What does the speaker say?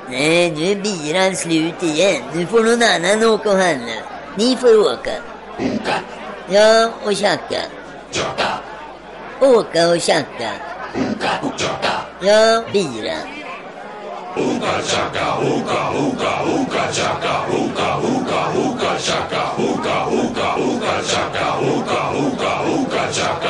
Nej, nu är biran slut igen. Nu får någon annan åka och handla. Ni får åka. Åka. Ja, och tjacka. Tjacka. Åka och tjacka. Åka och tjacka. Ja, bira. Åka tjacka, åka, åka, åka tjacka, åka, åka, åka tjacka, åka, åka, åka tjacka, åka, åka, åka tjacka.